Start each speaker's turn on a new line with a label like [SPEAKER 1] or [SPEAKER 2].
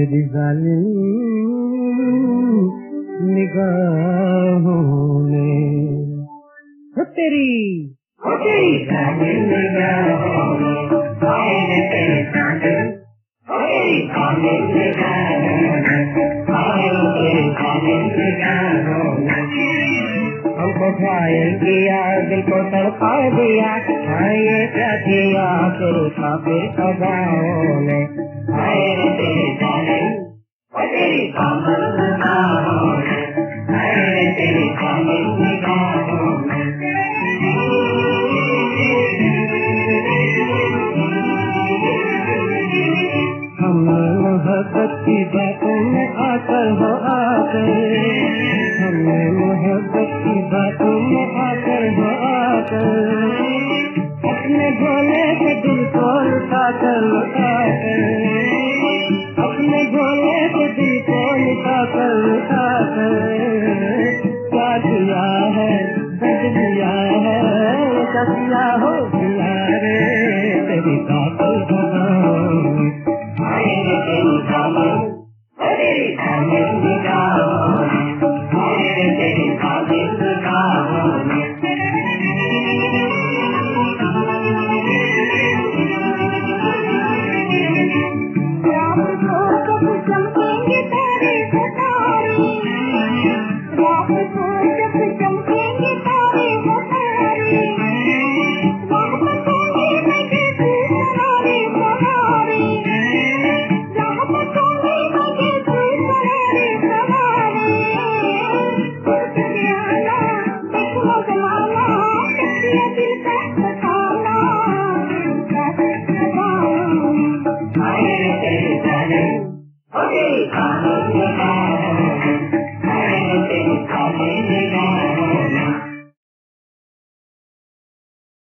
[SPEAKER 1] तेरी जालिम निगाहों ने तेरी जालिम निगाहों ने तेरी जालिम हमको घायल किया, दिल को तड़पा दिया, ये क्या किया तेरे काफिर अदाओं ने। तेरी जालिम तेरी कामिल निगाहों ने, तेरी कामिल निगाहों ने। हमने मोहब्बत की बातों में आकर हो आकर, हमने मोहब्बत की बातों में आकर हो आकर, अपने भोले से दिल को लुटाकर लुटाकर, अपने भोले से दिल को लुटाकर लुटाकर, क्या किया है दर्द दिया है, क्या किया हो दिया रे तेरी कातिल निगाहों ने। तेरी कातिल निगाहों ने, तेरी कातिल निगाहों ने। रात को कब चमकेंगे तेरे सितारे, रात को जब चमकेंगे तारे सितारे, रात को लगे सहारे सहारे, रात को लगे सहारे सहारे। आना देखो जमाना, किसी दिल का बताना, तेरी जालिम तेरी कामिल